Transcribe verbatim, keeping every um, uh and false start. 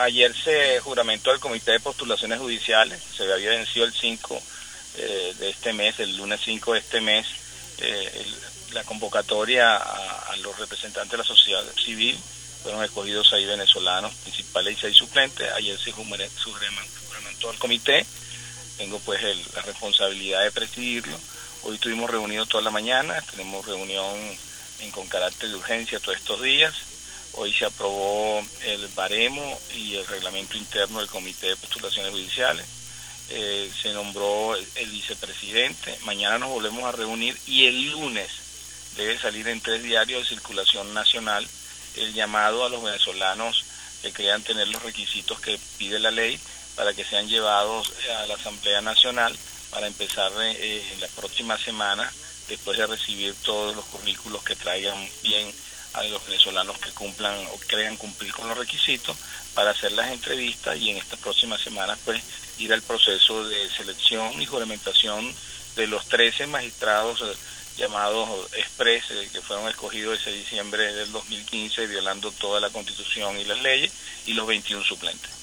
ayer se juramentó el Comité de Postulaciones Judiciales, se había vencido el cinco eh, de este mes, el lunes cinco de este mes, eh, el, la convocatoria a, a los representantes de la sociedad civil. Fueron escogidos seis venezolanos principales y seis suplentes. Ayer se juramentó el comité, tengo pues el, la responsabilidad de presidirlo. Hoy estuvimos reunidos toda la mañana, tenemos reunión en, con carácter de urgencia todos estos días. Hoy se aprobó el baremo y el reglamento interno del Comité de Postulaciones Judiciales. Eh, se nombró el, el vicepresidente. Mañana nos volvemos a reunir y el lunes debe salir en tres diarios de circulación nacional el llamado a los venezolanos que crean tener los requisitos que pide la ley para que sean llevados a la Asamblea Nacional para empezar eh, en la próxima semana, después de recibir todos los currículos que traigan bien a los venezolanos que cumplan o crean cumplir con los requisitos, para hacer las entrevistas y en estas próximas semanas pues ir al proceso de selección y juramentación de los trece magistrados eh, llamados express eh, que fueron escogidos ese diciembre del dos mil quince violando toda la Constitución y las leyes, y los veintiún suplentes.